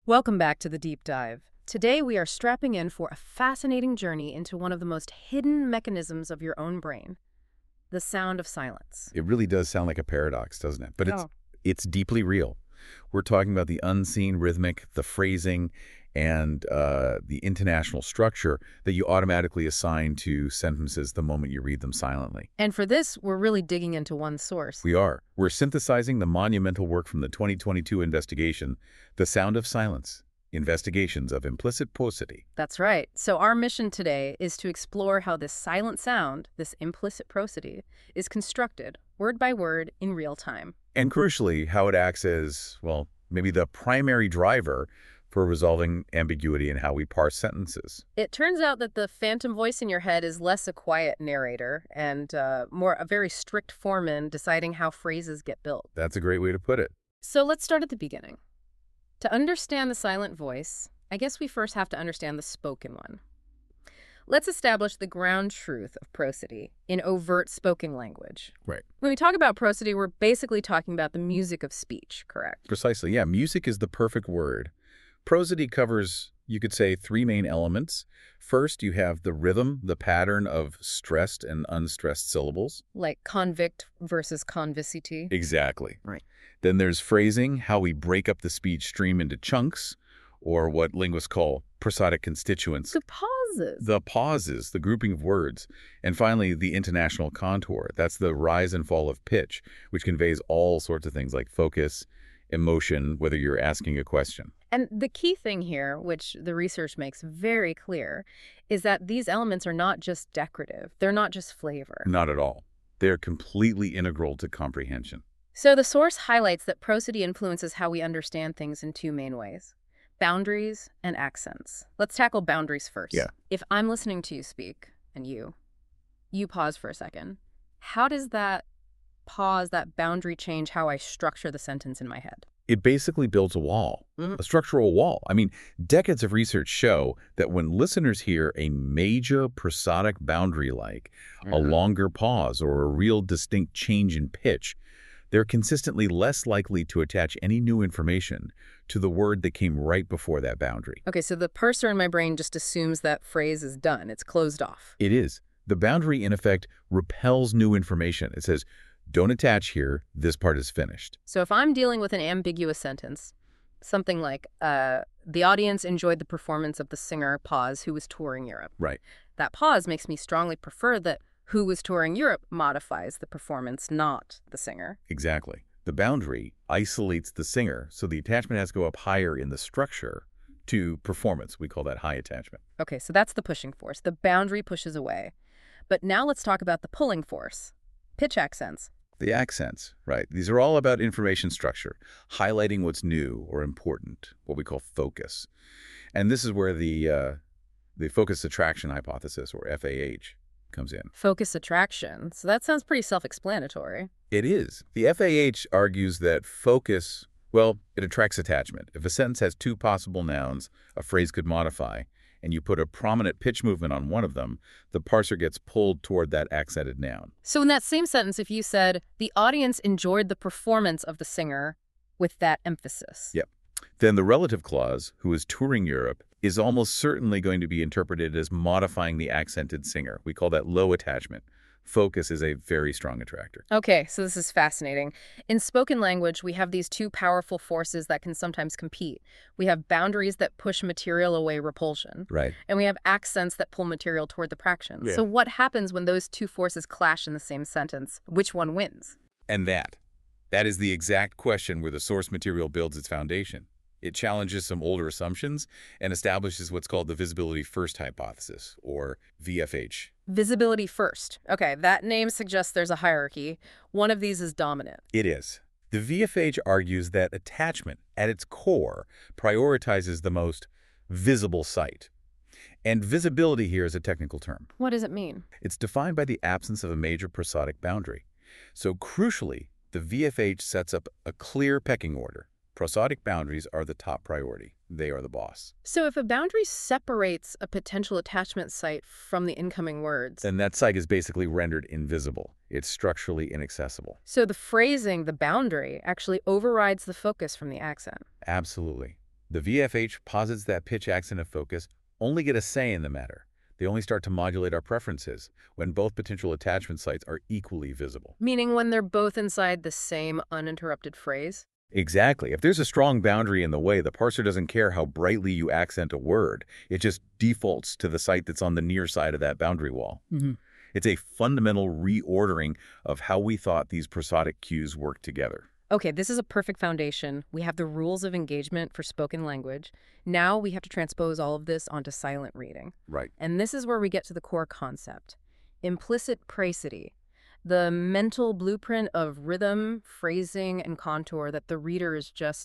Welcome back to the Deep Dive. Today we are strapping in for a fascinating journey into one of the most hidden mechanisms of your own brain, the sound of silence. It really does sound like a paradox, doesn't it? But Oh. it's deeply real. We're talking about the unseen rhythmic, the phrasing, and the international structure that you automatically assign to sentences the moment you read them silently. And for this, we're really digging into one source. We are. We're synthesizing the monumental work from the 2022 investigation, The Sound of Silence, Investigations of Implicit Prosody. That's right. So our mission today is to explore how this silent sound, this implicit prosody, is constructed, word by word, in real time. And crucially, how it acts as, well, maybe the primary driver for resolving ambiguity in how we parse sentences. It turns out that the phantom voice in your head is less a quiet narrator and more a very strict foreman deciding how phrases get built. That's a great way to put it. So let's start at the beginning. To understand the silent voice, I guess we first have to understand the spoken one. Let's establish the ground truth of prosody in overt spoken language. Right. When we talk about prosody, we're basically talking about the music of speech, correct? Precisely, yeah. Music is the perfect word. Prosody covers, you could say, three main elements. First, you have the rhythm, the pattern of stressed and unstressed syllables. Like convict versus convicity. Exactly. Right. Then there's phrasing, how we break up the speech stream into chunks, or what linguists call prosodic constituents. The pauses. The pauses, the grouping of words. And finally, the intonational contour. That's the rise and fall of pitch, which conveys all sorts of things like focus, emotion, whether you're asking a question. And the key thing here, which the research makes very clear, is that these elements are not just decorative. They're not just flavor. Not at all. They're completely integral to comprehension. So the source highlights that prosody influences how we understand things in two main ways: boundaries and accents. Let's tackle boundaries first. Yeah. If I'm listening to you speak, and you pause for a second, how does that pause, that boundary change how I structure the sentence in my head? It basically builds a wall, a structural wall. I mean, decades of research show that when listeners hear a major prosodic boundary like a longer pause or a real distinct change in pitch, they're consistently less likely to attach any new information to the word that came right before that boundary. Okay, so the parser in my brain just assumes that phrase is done. It's closed off. It is. The boundary, in effect, repels new information. It says, don't attach here, this part is finished. So if I'm dealing with an ambiguous sentence, something like, the audience enjoyed the performance of the singer, pause, who was touring Europe. Right. That pause makes me strongly prefer that who was touring Europe modifies the performance, not the singer. Exactly. The boundary isolates the singer, so the attachment has to go up higher in the structure to performance. We call that high attachment. Okay, so that's the pushing force. The boundary pushes away. But now let's talk about the pulling force. Pitch accents. The accents, right. These are all about information structure, highlighting what's new or important, what we call focus. And this is where the focus attraction hypothesis, or FAH, comes in. Focus attraction. So that sounds pretty self-explanatory. It is. The FAH argues that focus, well, it attracts attachment. If a sentence has two possible nouns a phrase could modify, and you put a prominent pitch movement on one of them, the parser gets pulled toward that accented noun. So in that same sentence, if you said, the audience enjoyed the performance of the singer with that emphasis. Yep. Then the relative clause, who is touring Europe, is almost certainly going to be interpreted as modifying the accented singer. We call that low attachment. Focus is a very strong attractor. Okay, so this is fascinating. In spoken language, we have these two powerful forces that can sometimes compete. We have boundaries that push material away, repulsion. Right. And we have accents that pull material toward the praction. Yeah. So what happens when those two forces clash in the same sentence? Which one wins? And that is the exact question where the source material builds its foundation. It challenges some older assumptions and establishes what's called the visibility first hypothesis, or VFH. Visibility first. Okay, that name suggests there's a hierarchy. One of these is dominant. It is. The VFH argues that attachment, at its core, prioritizes the most visible site. And visibility here is a technical term. What does it mean? It's defined by the absence of a major prosodic boundary. So crucially, the VFH sets up a clear pecking order. Prosodic boundaries are the top priority. They are the boss. So if a boundary separates a potential attachment site from the incoming words, Then that site is basically rendered invisible. It's structurally inaccessible. so the phrasing, the boundary, actually overrides the focus from the accent. Absolutely. The VFH posits that pitch, accent, and focus only get a say in the matter. They only start to modulate our preferences when both potential attachment sites are equally visible. Meaning when they're both inside the same uninterrupted phrase? Exactly. If there's a strong boundary in the way, the parser doesn't care how brightly you accent a word. It just defaults to the site that's on the near side of that boundary wall. It's a fundamental reordering of how we thought these prosodic cues work together. Okay, this is a perfect foundation. We have the rules of engagement for spoken language. Now we have to transpose all of this onto silent reading. Right. And this is where we get to the core concept. Implicit prosody, the mental blueprint of rhythm, phrasing, and contour that the reader is just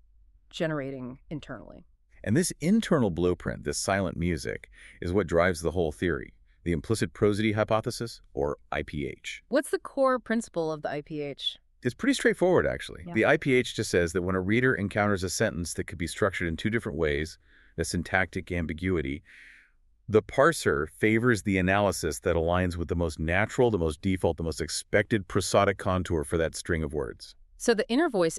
generating internally. And this internal blueprint, this silent music, is what drives the whole theory, the implicit prosody hypothesis, or IPH. What's the core principle of the IPH? It's pretty straightforward, actually. Yeah. The IPH just says that when a reader encounters a sentence that could be structured in two different ways, the syntactic ambiguity, the parser favors the analysis that aligns with the most natural, the most default, the most expected prosodic contour for that string of words. So the inner voice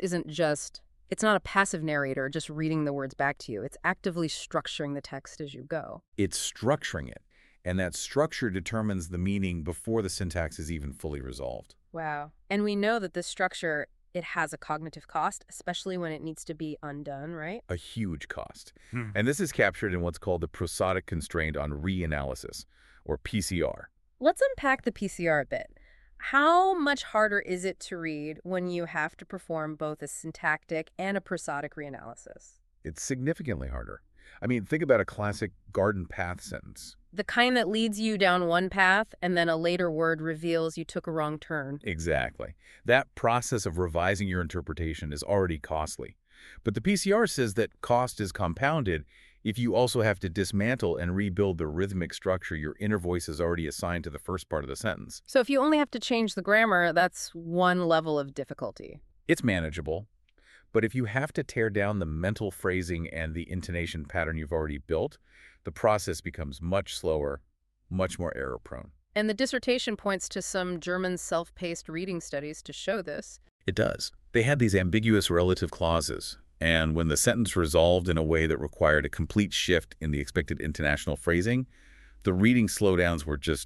it's not a passive narrator just reading the words back to you. It's actively structuring the text as you go. It's structuring it, and that structure determines the meaning before the syntax is even fully resolved. Wow. And we know that this structure, it has a cognitive cost, especially when it needs to be undone, right? A huge cost. And this is captured in what's called the prosodic constraint on reanalysis, or PCR. Let's unpack the PCR a bit. How much harder is it to read when you have to perform both a syntactic and a prosodic reanalysis? It's significantly harder. I mean, think about a classic garden path sentence. The kind that leads you down one path and then a later word reveals you took a wrong turn. Exactly. That process of revising your interpretation is already costly. But the PCR says that cost is compounded if you also have to dismantle and rebuild the rhythmic structure your inner voice has already assigned to the first part of the sentence. So if you only have to change the grammar, that's one level of difficulty. It's manageable. But if you have to tear down the mental phrasing and the intonation pattern you've already built, the process becomes much slower, much more error-prone. And the dissertation points to some German self-paced reading studies to show this. It does. They had these ambiguous relative clauses, and when the sentence resolved in a way that required a complete shift in the expected international phrasing, the reading slowdowns were just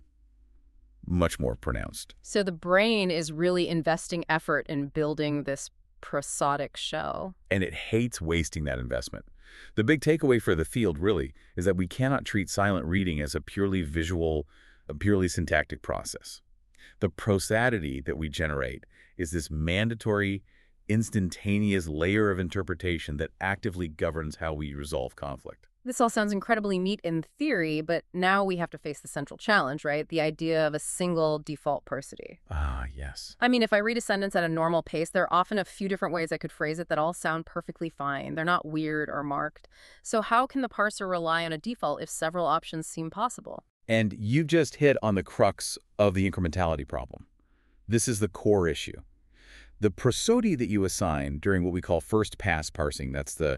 much more pronounced. So the brain is really investing effort in building this prosodic shell. And it hates wasting that investment. The big takeaway for the field, really, is that we cannot treat silent reading as a purely visual, a purely syntactic process. The prosody that we generate is this mandatory, instantaneous layer of interpretation that actively governs how we resolve conflict. This all sounds incredibly neat in theory, but now we have to face the central challenge, right? The idea of a single default prosody. Ah, yes. I mean, if I read a sentence at a normal pace, there are often a few different ways I could phrase it that all sound perfectly fine. They're not weird or marked. So how can the parser rely on a default if several options seem possible? And you've just hit on the crux of the incrementality problem. This is the core issue. The prosody that you assign during what we call first pass parsing, that's the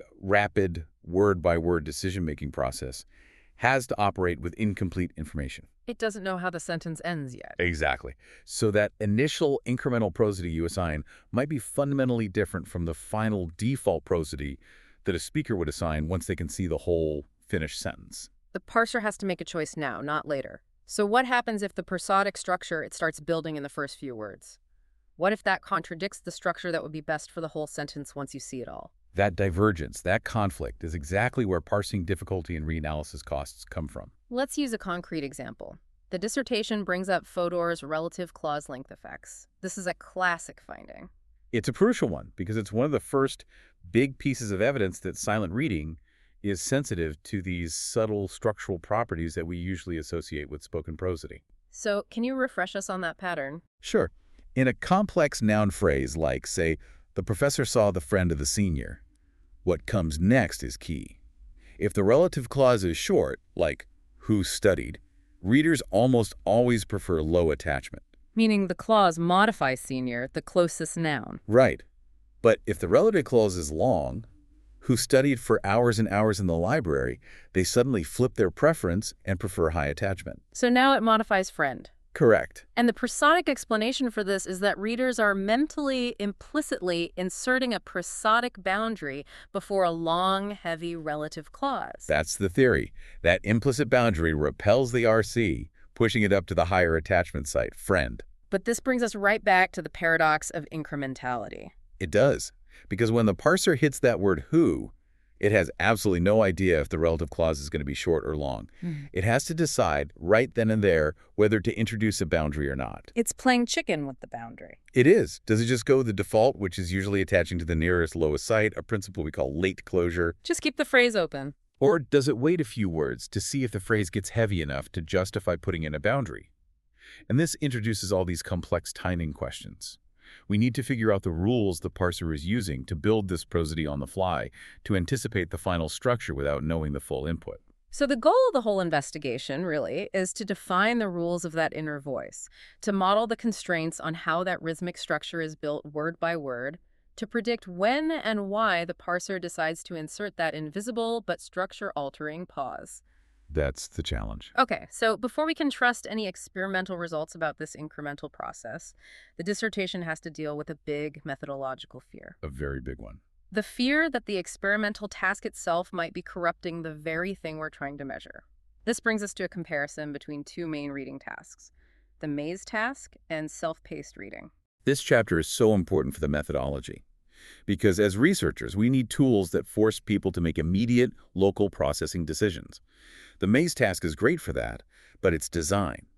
rapid word-by-word decision-making process, has to operate with incomplete information. It doesn't know how the sentence ends yet. Exactly. So that initial incremental prosody you assign might be fundamentally different from the final default prosody that a speaker would assign once they can see the whole finished sentence. The parser has to make a choice now, not later. So what happens if the prosodic structure it starts building in the first few words? What if that contradicts the structure that would be best for the whole sentence once you see it all? That divergence, that conflict, is exactly where parsing difficulty and reanalysis costs come from. Let's use a concrete example. The dissertation brings up Fodor's relative clause length effects. This is a classic finding. It's a crucial one because it's one of the first big pieces of evidence that silent reading is sensitive to these subtle structural properties that we usually associate with spoken prosody. So can you refresh us on that pattern? Sure. In a complex noun phrase like, say, the professor saw the friend of the senior, what comes next is key. If the relative clause is short, like who studied, readers almost always prefer low attachment. Meaning the clause modifies senior, the closest noun. Right. But if the relative clause is long, who studied for hours and hours in the library, they suddenly flip their preference and prefer high attachment. So now it modifies friend. Correct. And the prosodic explanation for this is that readers are mentally, implicitly inserting a prosodic boundary before a long, heavy relative clause. That's the theory. That implicit boundary repels the RC, pushing it up to the higher attachment site, friend. But this brings us right back to the paradox of incrementality. It does, because when the parser hits that word who, it has absolutely no idea if the relative clause is going to be short or long. It has to decide right then and there whether to introduce a boundary or not. It's playing chicken with the boundary. It is. Does it just go the default, which is usually attaching to the nearest lowest site, a principle we call late closure? Just keep the phrase open. Or does it wait a few words to see if the phrase gets heavy enough to justify putting in a boundary? And this introduces all these complex timing questions. We need to figure out the rules the parser is using to build this prosody on the fly, to anticipate the final structure without knowing the full input. So the goal of the whole investigation, really, is to define the rules of that inner voice, to model the constraints on how that rhythmic structure is built word by word, to predict when and why the parser decides to insert that invisible but structure-altering pause. That's the challenge. Okay, so before we can trust any experimental results about this incremental process, the dissertation has to deal with a big methodological fear. A very big one. The fear that the experimental task itself might be corrupting the very thing we're trying to measure. This brings us to a comparison between two main reading tasks, the maze task and self-paced reading. This chapter is so important for the methodology, because as researchers, we need tools that force people to make immediate, local processing decisions. The maze task is great for that, but its design.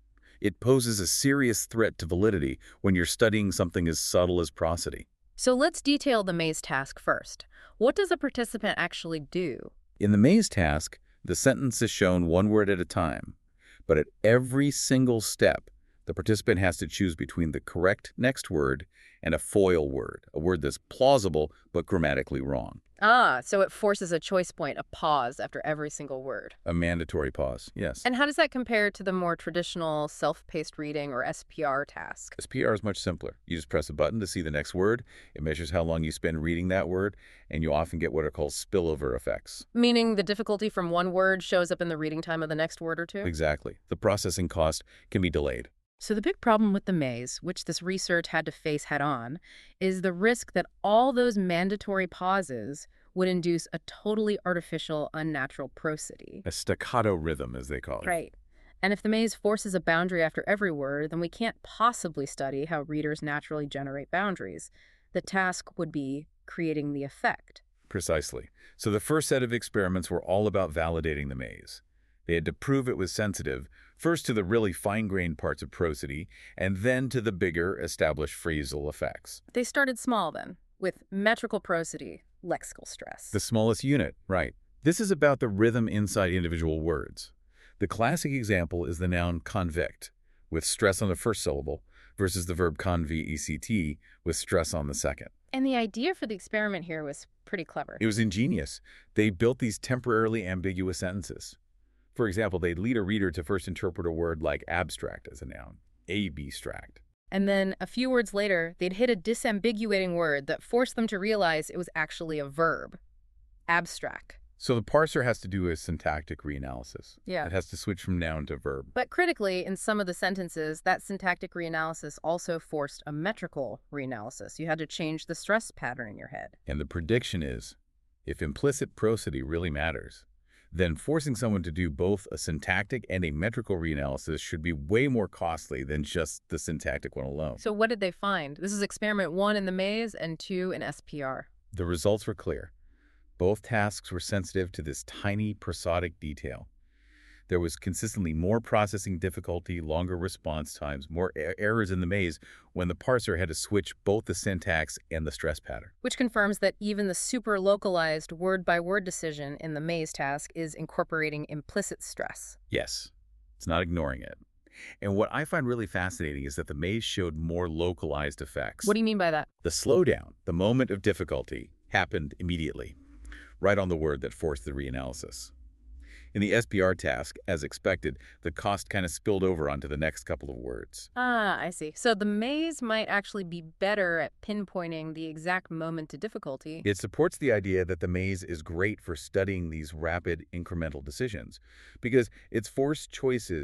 It poses a serious threat to validity when you're studying something as subtle as prosody. So let's detail the maze task first. What does a participant actually do? In the maze task, the sentence is shown one word at a time, but at every single step, the participant has to choose between the correct next word and a foil word, a word that's plausible but grammatically wrong. Ah, so it forces a choice point, a pause after every single word. A mandatory pause, yes. And how does that compare to the more traditional self-paced reading or SPR task? SPR is much simpler. You just press a button to see the next word. It measures how long you spend reading that word, and you often get what are called spillover effects. Meaning the difficulty from one word shows up in the reading time of the next word or two? Exactly. The processing cost can be delayed. So the big problem with the maze, which this research had to face head-on, is the risk that all those mandatory pauses would induce a totally artificial, unnatural prosody. A staccato rhythm, as they call it. Right. And if the maze forces a boundary after every word, then we can't possibly study how readers naturally generate boundaries. The task would be creating the effect. Precisely. So the first set of experiments were all about validating the maze. They had to prove it was sensitive, first to the really fine-grained parts of prosody, and then to the bigger, established phrasal effects. They started small, then, with metrical prosody, lexical stress. The smallest unit, right. This is about the rhythm inside individual words. The classic example is the noun convict, with stress on the first syllable, versus the verb convect, with stress on the second. And the idea for the experiment here was pretty clever. It was ingenious. They built these temporarily ambiguous sentences. For example, they'd lead a reader to first interpret a word like abstract as a noun, abstract. And then a few words later, they'd hit a disambiguating word that forced them to realize it was actually a verb, abstract. So the parser has to do a syntactic reanalysis. Yeah. It has to switch from noun to verb. But critically, in some of the sentences, that syntactic reanalysis also forced a metrical reanalysis. You had to change the stress pattern in your head. And the prediction is, if implicit prosody really matters, then forcing someone to do both a syntactic and a metrical reanalysis should be way more costly than just the syntactic one alone. So what did they find? This is experiment 1 in the maze and 2 in SPR. The results were clear. Both tasks were sensitive to this tiny prosodic detail. There was consistently more processing difficulty, longer response times, more errors in the maze when the parser had to switch both the syntax and the stress pattern. Which confirms that even the super localized word-by-word decision in the maze task is incorporating implicit stress. Yes, it's not ignoring it. And what I find really fascinating is that the maze showed more localized effects. What do you mean by that? The slowdown, the moment of difficulty, happened immediately, right on the word that forced the reanalysis. In the SPR task, as expected, the cost kind of spilled over onto the next couple of words. Ah, I see. So the maze might actually be better at pinpointing the exact moment to difficulty. It supports the idea that the maze is great for studying these rapid incremental decisions because its forced choices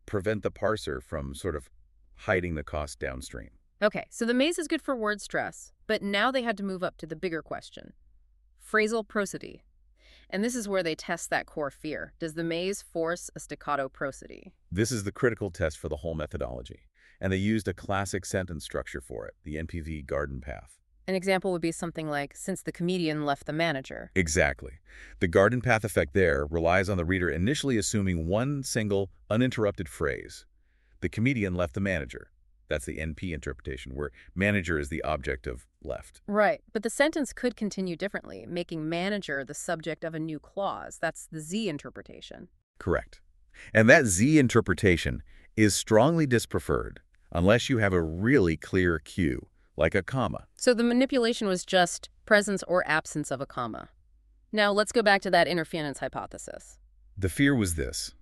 prevent the parser from sort of hiding the cost downstream. Okay, so the maze is good for word stress, but now they had to move up to the bigger question. Phrasal prosody. And this is where they test that core fear. Does the maze force a staccato prosody? This is the critical test for the whole methodology, and they used a classic sentence structure for it, the NPV garden path. An example would be something like, since the comedian left the manager. Exactly. The garden path effect there relies on the reader initially assuming one single, uninterrupted phrase. The comedian left the manager. That's the NP interpretation, where manager is the object of left. Right, but the sentence could continue differently, making manager the subject of a new clause. That's the Z interpretation. Correct. And that Z interpretation is strongly dispreferred unless you have a really clear cue, like a comma. So the manipulation was just presence or absence of a comma. Now let's go back to that interference hypothesis. The fear was this.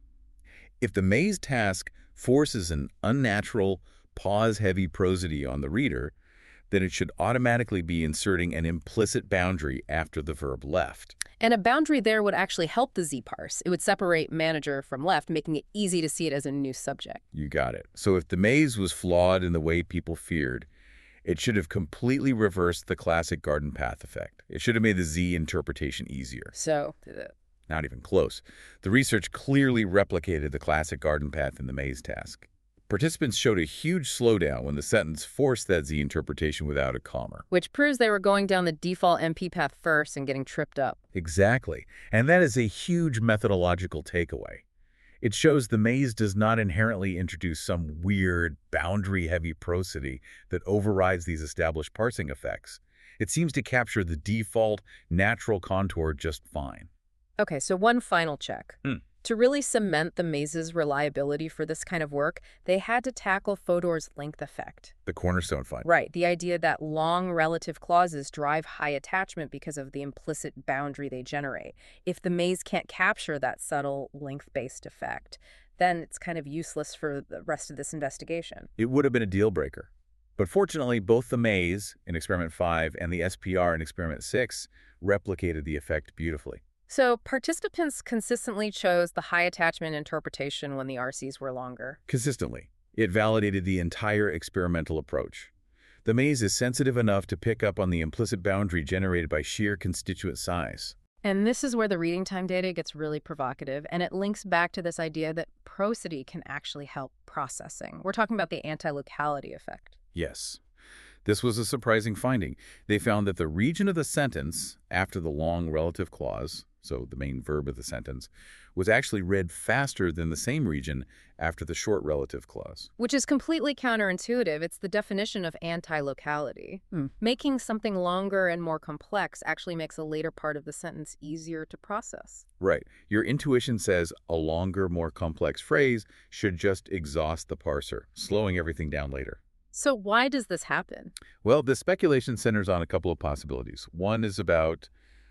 If the maze task forces an unnatural, pause-heavy prosody on the reader, then it should automatically be inserting an implicit boundary after the verb left. And a boundary there would actually help the Z parse. It would separate manager from left, making it easy to see it as a new subject. You got it. So if the maze was flawed in the way people feared, it should have completely reversed the classic garden path effect. It should have made the Z interpretation easier. So, Not even close. The research clearly replicated the classic garden path in the maze task. Participants showed a huge slowdown when the sentence forced that Z interpretation without a comma. which proves they were going down the default MP path first and getting tripped up. Exactly. And that is a huge methodological takeaway. It shows the maze does not inherently introduce some weird, boundary-heavy prosody that overrides these established parsing effects. It seems to capture the default, natural contour just fine. Okay, so one final check. To really cement the maze's reliability for this kind of work, they had to tackle Fodor's length effect. The cornerstone find. Right, the idea that long relative clauses drive high attachment because of the implicit boundary they generate. If the maze can't capture that subtle length-based effect, then it's kind of useless for the rest of this investigation. It would have been a deal breaker. But fortunately, both the maze in Experiment 5 and the SPR in Experiment 6 replicated the effect beautifully. So participants consistently chose the high attachment interpretation when the RCs were longer. Consistently. It validated the entire experimental approach. The maze is sensitive enough to pick up on the implicit boundary generated by sheer constituent size. And this is where the reading time data gets really provocative, and it links back to this idea that prosody can actually help processing. We're talking about the anti-locality effect. Yes. This was a surprising finding. They found that the region of the sentence after the long relative clause, so the main verb of the sentence, was actually read faster than the same region after the short relative clause. Which is completely counterintuitive. It's the definition of anti-locality. Making something longer and more complex actually makes a later part of the sentence easier to process. Right. Your intuition says a longer, more complex phrase should just exhaust the parser, slowing everything down later. So why does this happen? Well, the speculation centers on a couple of possibilities. One is about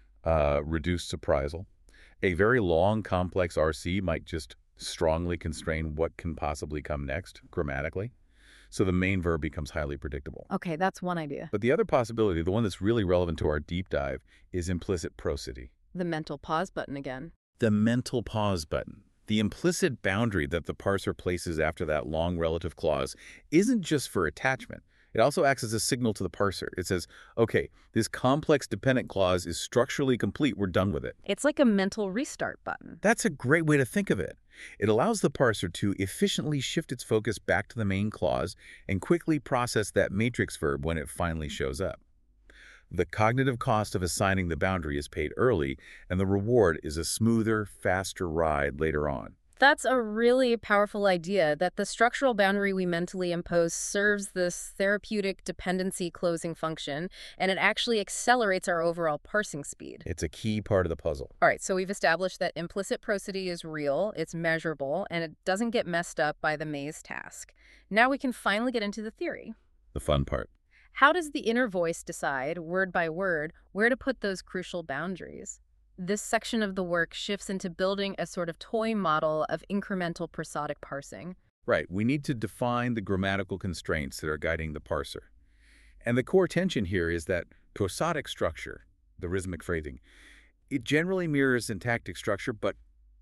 reduced surprisal. A very long, complex RC might just strongly constrain what can possibly come next grammatically, so the main verb becomes highly predictable. Okay, that's one idea. But the other possibility, the one that's really relevant to our deep dive, is implicit prosody. The mental pause button again. The mental pause button. The implicit boundary that the parser places after that long relative clause isn't just for attachment. It also acts as a signal to the parser. It says, okay, this complex dependent clause is structurally complete. We're done with it. It's like a mental restart button. That's a great way to think of it. It allows the parser to efficiently shift its focus back to the main clause and quickly process that matrix verb when it finally shows up. The cognitive cost of assigning the boundary is paid early, and the reward is a smoother, faster ride later on. That's a really powerful idea, that the structural boundary we mentally impose serves this therapeutic dependency closing function, and it actually accelerates our overall parsing speed. It's a key part of the puzzle. All right, so we've established that implicit prosody is real, it's measurable, and it doesn't get messed up by the maze task. Now we can finally get into the theory. The fun part. How does the inner voice decide, word by word, where to put those crucial boundaries? This section of the work shifts into building a sort of toy model of incremental prosodic parsing. Right, we need to define the grammatical constraints that are guiding the parser. And the core tension here is that prosodic structure, the rhythmic phrasing, it generally mirrors syntactic structure, but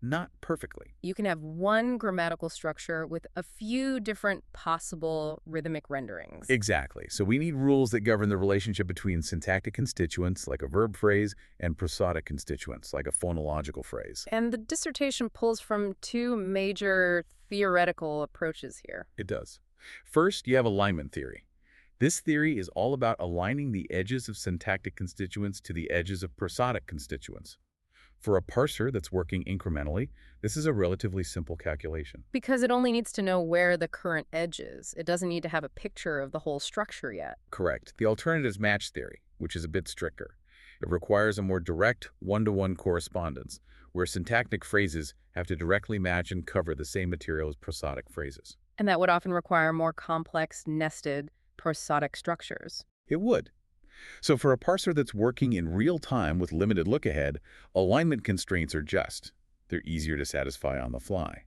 not perfectly. You can have one grammatical structure with a few different possible rhythmic renderings. Exactly. So we need rules that govern the relationship between syntactic constituents, like a verb phrase, and prosodic constituents, like a phonological phrase. And the dissertation pulls from two major theoretical approaches here. It does. First, you have alignment theory. This theory is all about aligning the edges of syntactic constituents to the edges of prosodic constituents. For a parser that's working incrementally, this is a relatively simple calculation. Because it only needs to know where the current edge is. It doesn't need to have a picture of the whole structure yet. Correct. The alternative is match theory, which is a bit stricter. It requires a more direct one-to-one correspondence, where syntactic phrases have to directly match and cover the same material as prosodic phrases. And that would often require more complex, nested, prosodic structures. It would. So for a parser that's working in real time with limited look-ahead, alignment constraints are just. They're easier to satisfy on the fly.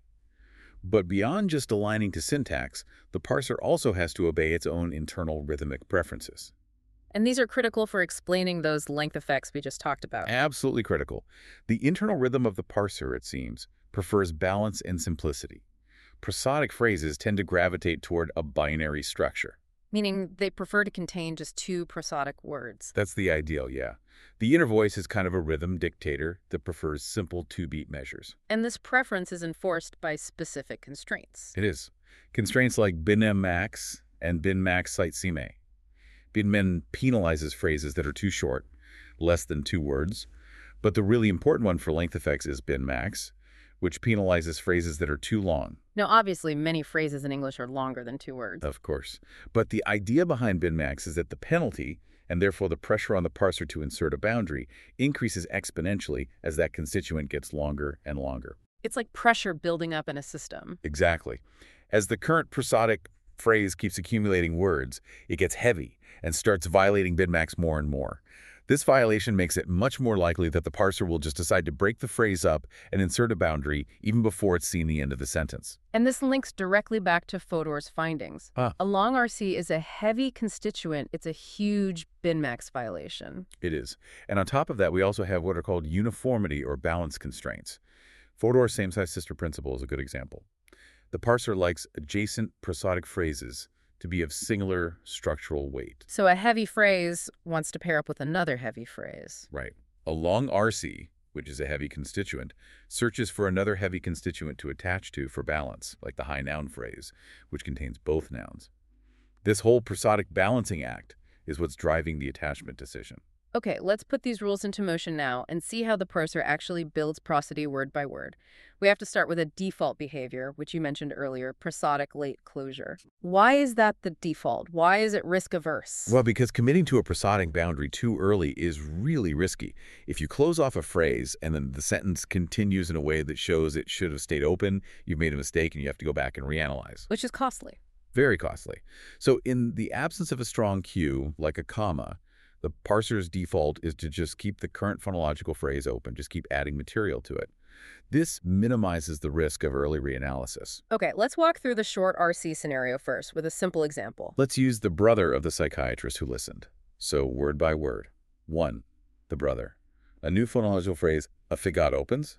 But beyond just aligning to syntax, the parser also has to obey its own internal rhythmic preferences. And these are critical for explaining those length effects we just talked about. Absolutely critical. The internal rhythm of the parser, it seems, prefers balance and simplicity. Prosodic phrases tend to gravitate toward a binary structure. Meaning they prefer to contain just two prosodic words. That's the ideal, yeah. The inner voice is kind of a rhythm dictator that prefers simple two-beat measures. And this preference is enforced by specific constraints. It is. Constraints like bin max and bin max site sime. Bin min penalizes phrases that are too short, less than 2 words. But the really important one for length effects is bin max, which penalizes phrases that are too long. Now, obviously, many phrases in English are longer than 2 words. Of course. But the idea behind bin max is that the penalty, and therefore the pressure on the parser to insert a boundary, increases exponentially as that constituent gets longer and longer. It's like pressure building up in a system. Exactly. As the current prosodic phrase keeps accumulating words, it gets heavy and starts violating bin max more and more. This violation makes it much more likely that the parser will just decide to break the phrase up and insert a boundary even before it's seen the end of the sentence. And this links directly back to Fodor's findings. A long RC is a heavy constituent. It's a huge bin max violation. It is. And on top of that, we also have what are called uniformity or balance constraints. Fodor's same-size sister principle is a good example. The parser likes adjacent prosodic phrases to be of similar structural weight. So a heavy phrase wants to pair up with another heavy phrase. Right. A long RC, which is a heavy constituent, searches for another heavy constituent to attach to for balance, like the high noun phrase, which contains both nouns. This whole prosodic balancing act is what's driving the attachment decision. Okay, let's put these rules into motion now and see how the parser actually builds prosody word by word. We have to start with a default behavior, which you mentioned earlier, prosodic late closure. Why is that the default? Why is it risk-averse? Well, because committing to a prosodic boundary too early is really risky. If you close off a phrase and then the sentence continues in a way that shows it should have stayed open, you've made a mistake and you have to go back and reanalyze. Which is costly. Very costly. So in the absence of a strong cue, like a comma, the parser's default is to just keep the current phonological phrase open, just keep adding material to it. This minimizes the risk of early reanalysis. Okay, let's walk through the short RC scenario first with a simple example. Let's use the brother of the psychiatrist who listened. So word by word. 1, the brother. A new phonological phrase, a figat opens.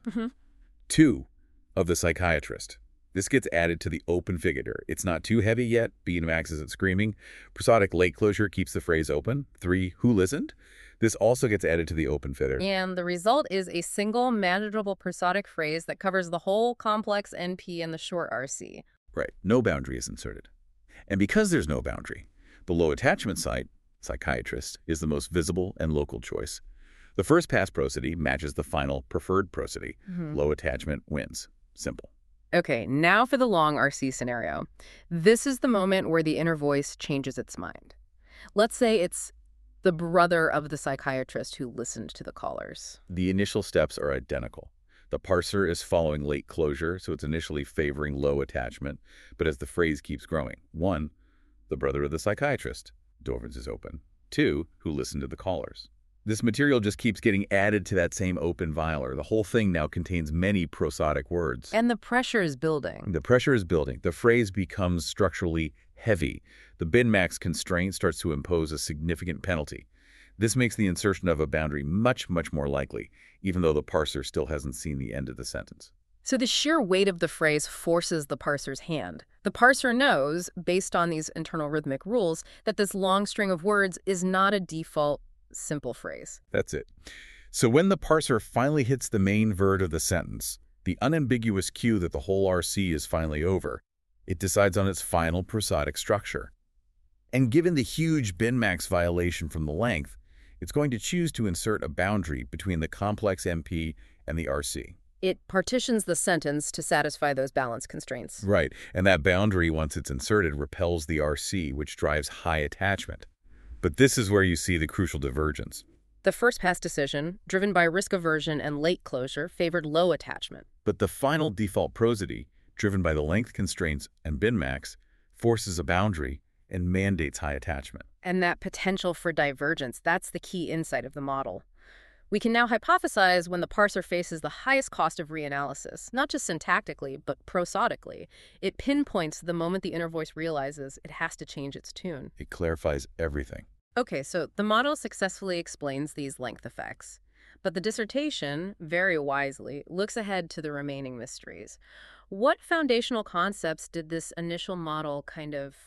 2, of the psychiatrist. This gets added to the open figator. It's not too heavy yet. Bin max isn't screaming. Prosodic late closure keeps the phrase open. 3, who listened? This also gets added to the open fitter. And the result is a single manageable prosodic phrase that covers the whole complex NP and the short RC. Right. No boundary is inserted. And because there's no boundary, the low attachment site, psychiatrist, is the most visible and local choice. The first pass prosody matches the final preferred prosody. Low attachment wins. Simple. Okay, now for the long RC scenario. This is the moment where the inner voice changes its mind. Let's say it's the brother of the psychiatrist who listened to the callers. The initial steps are identical. The parser is following late closure, so it's initially favoring low attachment, but as the phrase keeps growing. 1, the brother of the psychiatrist. Dorvins is open. 2, who listened to the callers. This material just keeps getting added to that same open violer. The whole thing now contains many prosodic words. And the pressure is building. The pressure is building. The phrase becomes structurally heavy. The bin max constraint starts to impose a significant penalty. This makes the insertion of a boundary much, much more likely, even though the parser still hasn't seen the end of the sentence. So the sheer weight of the phrase forces the parser's hand. The parser knows, based on these internal rhythmic rules, that this long string of words is not a default simple phrase. That's it. So when the parser finally hits the main verb of the sentence, the unambiguous cue that the whole RC is finally over, it decides on its final prosodic structure. And given the huge bin-max violation from the length, it's going to choose to insert a boundary between the complex MP and the RC. It partitions the sentence to satisfy those balance constraints. Right, and that boundary, once it's inserted, repels the RC, which drives high attachment. But this is where you see the crucial divergence. The first pass decision, driven by risk aversion and late closure, favored low attachment. But the final default prosody, driven by the length constraints and bin-max, forces a boundary and mandates high attachment. And that potential for divergence, that's the key insight of the model. We can now hypothesize when the parser faces the highest cost of reanalysis, not just syntactically, but prosodically. It pinpoints the moment the inner voice realizes it has to change its tune. It clarifies everything. Okay, so the model successfully explains these length effects. But the dissertation, very wisely, looks ahead to the remaining mysteries. What foundational concepts did this initial model kind of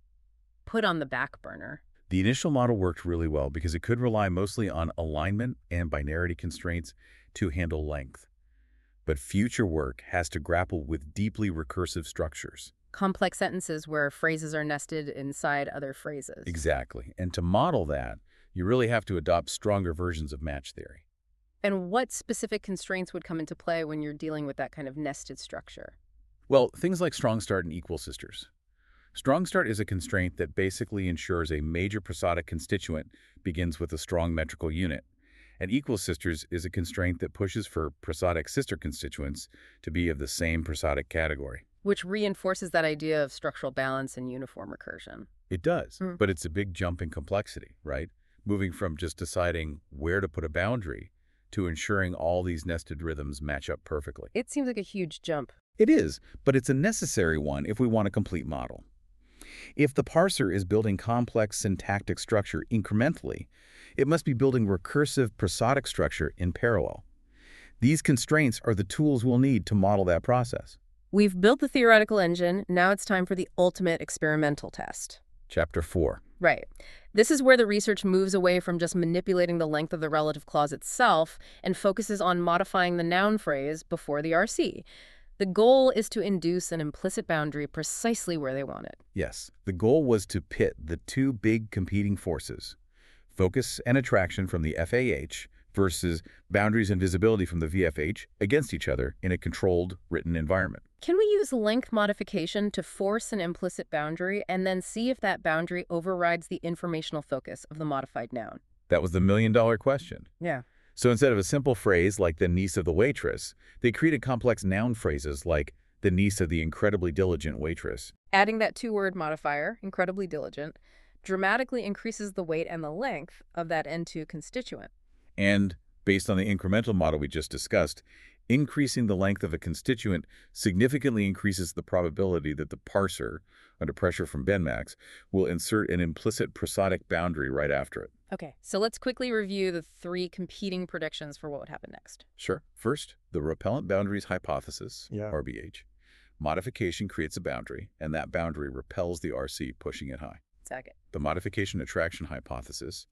put on the back burner? The initial model worked really well because it could rely mostly on alignment and binarity constraints to handle length. But future work has to grapple with deeply recursive structures. Complex sentences where phrases are nested inside other phrases. Exactly. And to model that, you really have to adopt stronger versions of match theory. And what specific constraints would come into play when you're dealing with that kind of nested structure? Well, things like strong start and equal sisters. Strong start is a constraint that basically ensures a major prosodic constituent begins with a strong metrical unit. And equal sisters is a constraint that pushes for prosodic sister constituents to be of the same prosodic category. Which reinforces that idea of structural balance and uniform recursion. It does, but it's a big jump in complexity, right? Moving from just deciding where to put a boundary to ensuring all these nested rhythms match up perfectly. It seems like a huge jump. It is, but it's a necessary one if we want a complete model. If the parser is building complex syntactic structure incrementally, it must be building recursive prosodic structure in parallel. These constraints are the tools we'll need to model that process. We've built the theoretical engine. Now it's time for the ultimate experimental test. Chapter 4. Right. This is where the research moves away from just manipulating the length of the relative clause itself and focuses on modifying the noun phrase before the RC. The goal is to induce an implicit boundary precisely where they want it. Yes, the goal was to pit the two big competing forces, focus and attraction from the FAH versus boundaries and visibility from the VFH, against each other in a controlled, written environment. Can we use length modification to force an implicit boundary and then see if that boundary overrides the informational focus of the modified noun? That was the million-dollar question. Yeah. So instead of a simple phrase like the niece of the waitress, they created complex noun phrases like the niece of the incredibly diligent waitress. Adding that two-word modifier, incredibly diligent, dramatically increases the weight and the length of that N2 constituent. And based on the incremental model we just discussed, increasing the length of a constituent significantly increases the probability that the parser, under pressure from bin-max, will insert an implicit prosodic boundary right after it. Okay, so let's quickly review the three competing predictions for what would happen next. Sure. First, the repellent boundaries hypothesis, Yeah. RBH. Modification creates a boundary, and that boundary repels the RC, pushing it high. Second. The modification attraction hypothesis,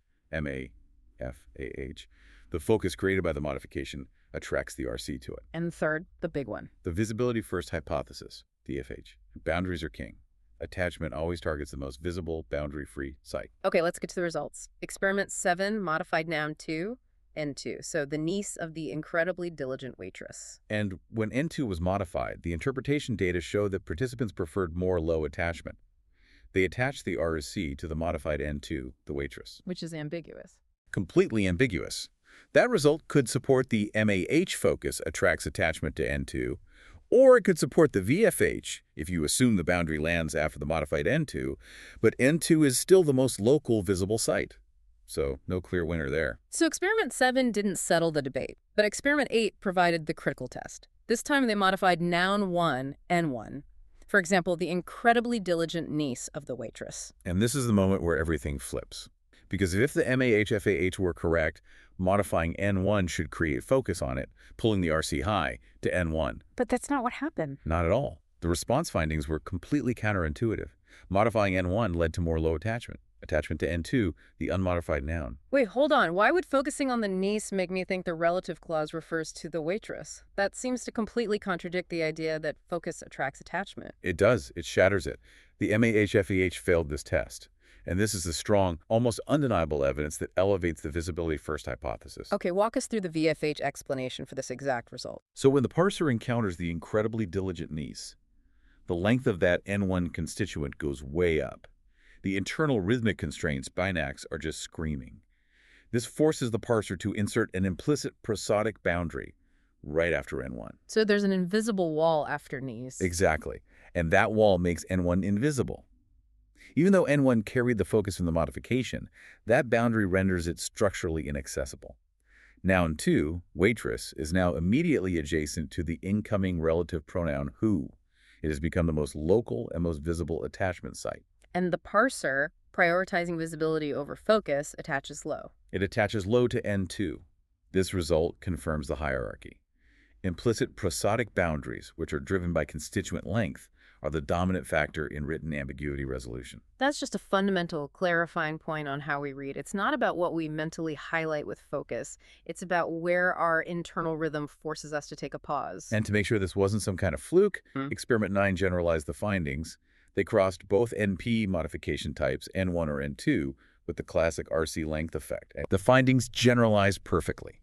MAFAH. The focus created by the modification attracts the RC to it. And third, the big one. The visibility first hypothesis, DFH. Boundaries are king. Attachment always targets the most visible, boundary-free site. Okay, let's get to the results. Experiment 7, modified noun 2, N2. So the niece of the incredibly diligent waitress. And when N2 was modified, the interpretation data showed that participants preferred more low attachment. They attached the RC to the modified N2, the waitress. Which is ambiguous. Completely ambiguous. That result could support the MAH focus attracts attachment to N2, or it could support the VFH if you assume the boundary lands after the modified N2, but N2 is still the most local visible site. So no clear winner there. So experiment 7 didn't settle the debate, but experiment 8 provided the critical test. This time they modified noun 1, N1. For example, the incredibly diligent niece of the waitress. And this is the moment where everything flips. Because if the MAH-FAH were correct, modifying N1 should create focus on it, pulling the RC high to N1. But that's not what happened. Not at all. The response findings were completely counterintuitive. Modifying N1 led to more low attachment. Attachment to N2, the unmodified noun. Wait, hold on. Why would focusing on the niece make me think the relative clause refers to the waitress? That seems to completely contradict the idea that focus attracts attachment. It does. It shatters it. The MAH-FAH failed this test. And this is the strong, almost undeniable evidence that elevates the visibility first hypothesis. Okay, walk us through the VFH explanation for this exact result. So when the parser encounters the incredibly diligent niece, the length of that N1 constituent goes way up. The internal rhythmic constraints, binacs, are just screaming. This forces the parser to insert an implicit prosodic boundary right after N1. So there's an invisible wall after niece. Exactly. And that wall makes N1 invisible. Even though N1 carried the focus from the modification, that boundary renders it structurally inaccessible. Noun 2, waitress, is now immediately adjacent to the incoming relative pronoun who. It has become the most local and most visible attachment site. And the parser, prioritizing visibility over focus, attaches low. It attaches low to N2. This result confirms the hierarchy. Implicit prosodic boundaries, which are driven by constituent length, are the dominant factor in written ambiguity resolution. That's just a fundamental clarifying point on how we read. It's not about what we mentally highlight with focus. It's about where our internal rhythm forces us to take a pause. And to make sure this wasn't some kind of fluke, Experiment 9 generalized the findings. They crossed both NP modification types, N1 or N2, with the classic RC length effect. The findings generalized perfectly.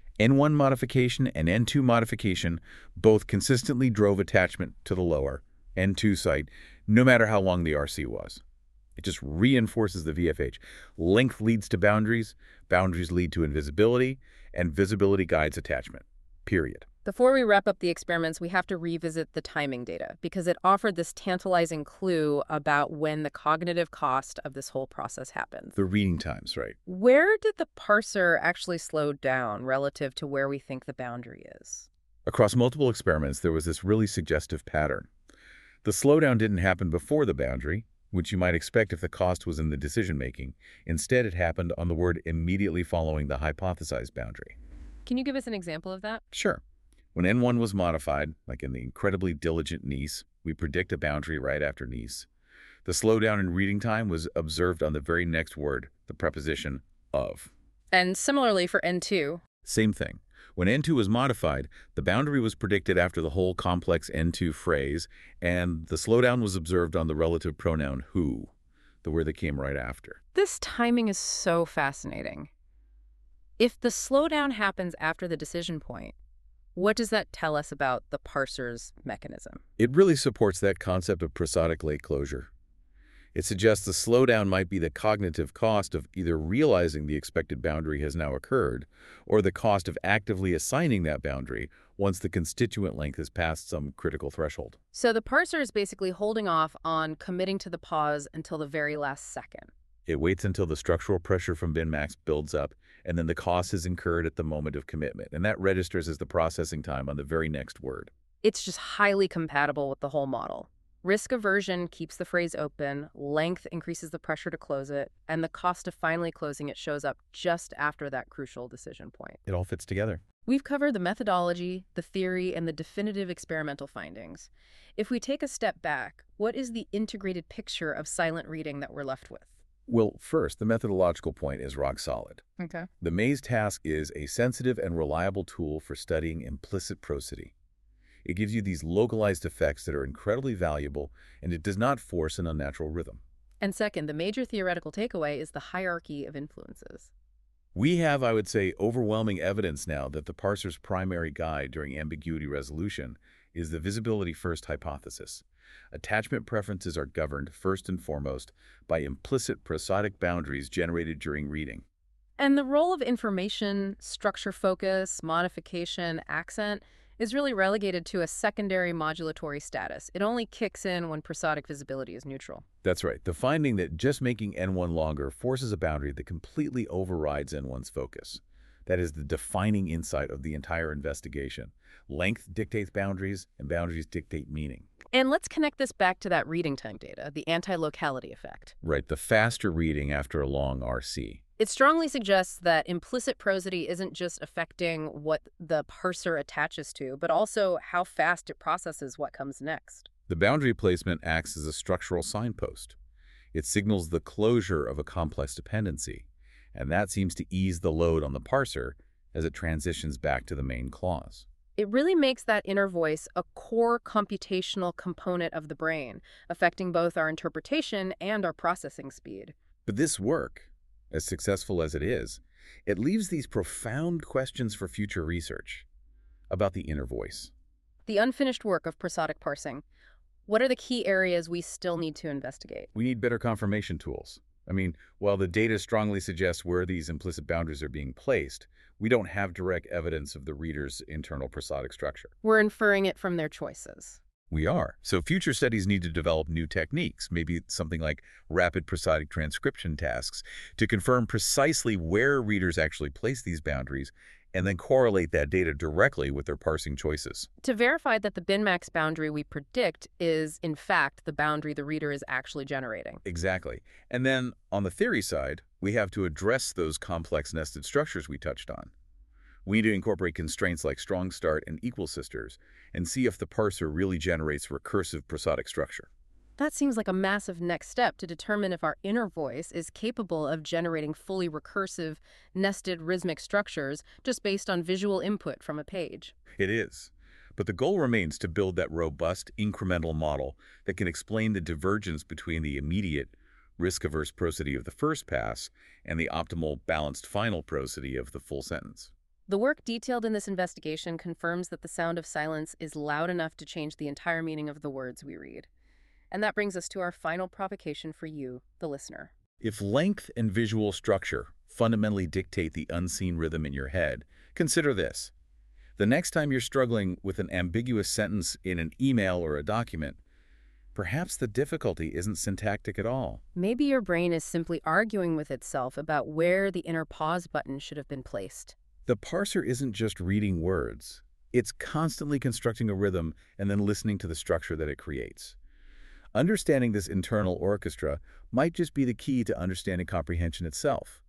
N1 modification and N2 modification both consistently drove attachment to the lower N2 site, no matter how long the RC was. It just reinforces the VFH. Length leads to boundaries, boundaries lead to invisibility, and visibility guides attachment. Period. Before we wrap up the experiments, we have to revisit the timing data because it offered this tantalizing clue about when the cognitive cost of this whole process happens. The reading times, right? Where did the parser actually slow down relative to where we think the boundary is? Across multiple experiments, there was this really suggestive pattern. The slowdown didn't happen before the boundary, which you might expect if the cost was in the decision-making. Instead, it happened on the word immediately following the hypothesized boundary. Can you give us an example of that? Sure. When N1 was modified, like in the incredibly diligent niece, we predict a boundary right after niece. The slowdown in reading time was observed on the very next word, the preposition of. And similarly for N2. Same thing. When N2 was modified, the boundary was predicted after the whole complex N2 phrase, and the slowdown was observed on the relative pronoun who, the word that came right after. This timing is so fascinating. If the slowdown happens after the decision point, what does that tell us about the parser's mechanism? It really supports that concept of prosodic late closure. It suggests the slowdown might be the cognitive cost of either realizing the expected boundary has now occurred, or the cost of actively assigning that boundary once the constituent length has passed some critical threshold. So the parser is basically holding off on committing to the pause until the very last second. It waits until the structural pressure from binmax builds up, and then the cost is incurred at the moment of commitment, and that registers as the processing time on the very next word. It's just highly compatible with the whole model. Risk aversion keeps the phrase open, length increases the pressure to close it, and the cost of finally closing it shows up just after that crucial decision point. It all fits together. We've covered the methodology, the theory, and the definitive experimental findings. If we take a step back, what is the integrated picture of silent reading that we're left with? Well, first, the methodological point is rock solid. Okay. The maze task is a sensitive and reliable tool for studying implicit prosody. It gives you these localized effects that are incredibly valuable, and it does not force an unnatural rhythm. And second, the major theoretical takeaway is the hierarchy of influences. We have, I would say, overwhelming evidence now that the parser's primary guide during ambiguity resolution is the visibility-first hypothesis. Attachment preferences are governed, first and foremost, by implicit prosodic boundaries generated during reading. And the role of information, structure focus, modification, accent is really relegated to a secondary modulatory status. It only kicks in when prosodic visibility is neutral. That's right. The finding that just making N1 longer forces a boundary that completely overrides N1's focus. That is the defining insight of the entire investigation. Length dictates boundaries, and boundaries dictate meaning. And let's connect this back to that reading time data, the anti-locality effect. Right, the faster reading after a long RC. It strongly suggests that implicit prosody isn't just affecting what the parser attaches to, but also how fast it processes what comes next. The boundary placement acts as a structural signpost. It signals the closure of a complex dependency, and that seems to ease the load on the parser as it transitions back to the main clause. It really makes that inner voice a core computational component of the brain, affecting both our interpretation and our processing speed. But this work, as successful as it leaves these profound questions for future research about the inner voice. The unfinished work of prosodic parsing. What are the key areas we still need to investigate? We need better confirmation tools. I mean, while the data strongly suggests where these implicit boundaries are being placed, we don't have direct evidence of the reader's internal prosodic structure. We're inferring it from their choices. We are. So future studies need to develop new techniques, maybe something like rapid prosodic transcription tasks, to confirm precisely where readers actually place these boundaries and then correlate that data directly with their parsing choices. To verify that the binmax boundary we predict is, in fact, the boundary the reader is actually generating. Exactly. And then, on the theory side, we have to address those complex nested structures we touched on. We need to incorporate constraints like strong start and equal sisters and see if the parser really generates recursive prosodic structure. That seems like a massive next step to determine if our inner voice is capable of generating fully recursive, nested rhythmic structures just based on visual input from a page. It is. But the goal remains to build that robust, incremental model that can explain the divergence between the immediate, risk-averse prosody of the first pass and the optimal, balanced final prosody of the full sentence. The work detailed in this investigation confirms that the sound of silence is loud enough to change the entire meaning of the words we read. And that brings us to our final provocation for you, the listener. If length and visual structure fundamentally dictate the unseen rhythm in your head, consider this. The next time you're struggling with an ambiguous sentence in an email or a document, perhaps the difficulty isn't syntactic at all. Maybe your brain is simply arguing with itself about where the inner pause button should have been placed. The parser isn't just reading words. It's constantly constructing a rhythm and then listening to the structure that it creates. Understanding this internal orchestra might just be the key to understanding comprehension itself.